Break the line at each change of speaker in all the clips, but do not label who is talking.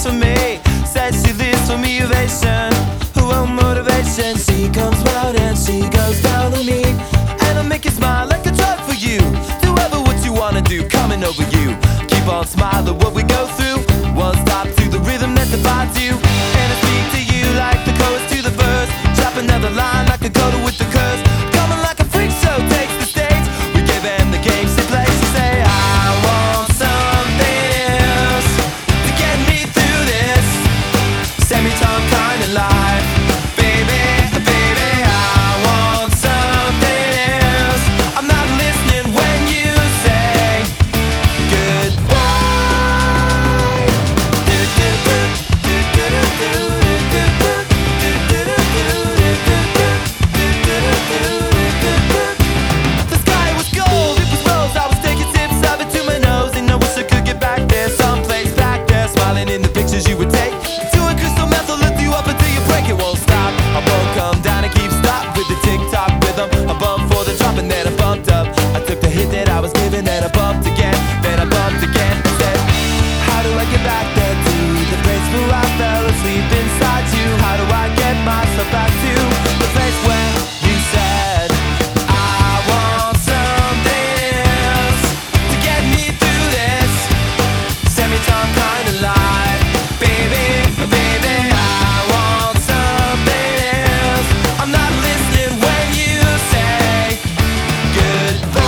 lives for me. Says she lives for me, ovation. Who won't motivation? She comes round and she goes down on me, and I make you smile like a drug for you. Do ever what you wanna do, coming over you. Keep on smiling what we go through. One stop to the rhythm that divides you, and I speak to you like the chorus to the verse. Drop another line like a coda with the curse. Coming like a freak show takes the stage. We gave them the game she plays. She say I want something else to get me through this semi-tongue kind of life. Baby, baby, I want something else. I'm not listening when you say goodbye. The sky was gold, it was rose. I was taking sips of it to my nose, and I wish I could get back there, someplace back there, smiling in the pictures you would take. Doing crystal meth will lift you up until you break. It won't stop. I won't come down and keep stop with the tick-tock rhythm. I bumped for the drop and then I bumped up. I took the hit that I was given, then I bumped again, then I bumped again. I said, how do I get back there to the place where I fell asleep inside you? How do I get myself back to the place where you said I want something else to get me through this semi-tongue kind of life? Baby, baby, I want something else. I'm not listening when you say goodbye.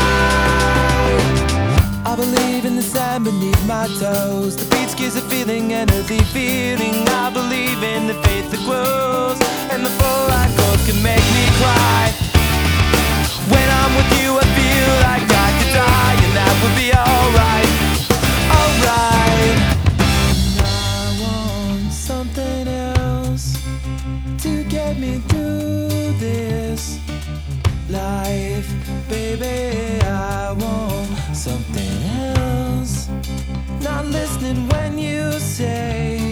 I believe in the sand beneath my toes. The beach gives a feeling, an earthy feeling. I believe in the faith that grows, and the full-line chords can make me cry. When I'm with you, I feel like I could die, and that would be alright, alright. I want something else to get me through this life. Baby, I want something else. Not listening when you say